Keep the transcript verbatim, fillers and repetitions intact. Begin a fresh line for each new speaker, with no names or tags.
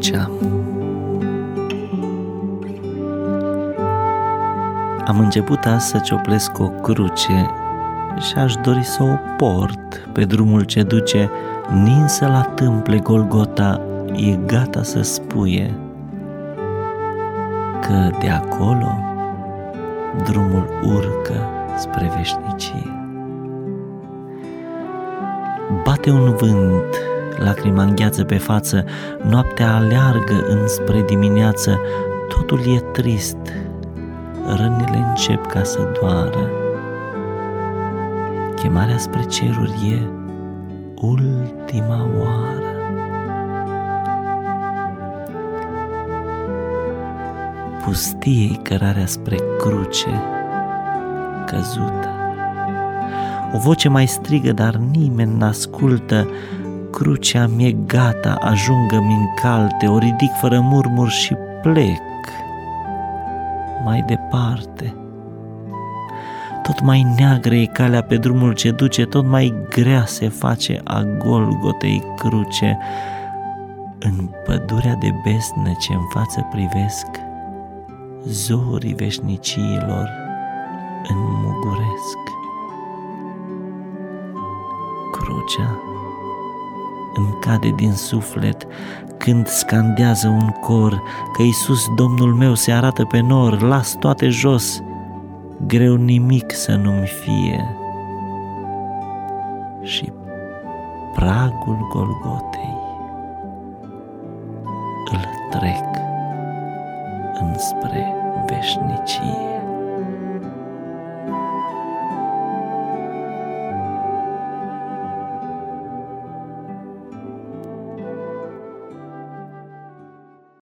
Crucea. Am început azi să cioplesc o cruce și aș dori să o port pe drumul ce duce, ninsă la tâmple Golgota, e gata să spuie că de acolo drumul urcă spre veșnicie. Bate un vânt, lacrima îngheață pe față, noaptea aleargă înspre dimineață, totul e trist, rănile încep ca să doară. Chemarea spre ceruri e ultima oară. Pustie-i cărarea spre cruce căzută. O voce mai strigă, dar nimeni n-ascultă. Crucea mi-e gata, ajungă-mi în calte, o ridic fără murmur și plec mai departe. Tot mai neagră e calea pe drumul ce duce, tot mai grea se face a Golgotei cruce. În pădurea de besnă ce în față privesc, zorii veșniciilor înmuguresc. Crucea îmi cade din suflet când scandează un cor că Iisus Domnul meu se arată pe nor. Las toate jos, greu nimic să nu-mi fie, și pragul Golgotei îl trec înspre veșnicie.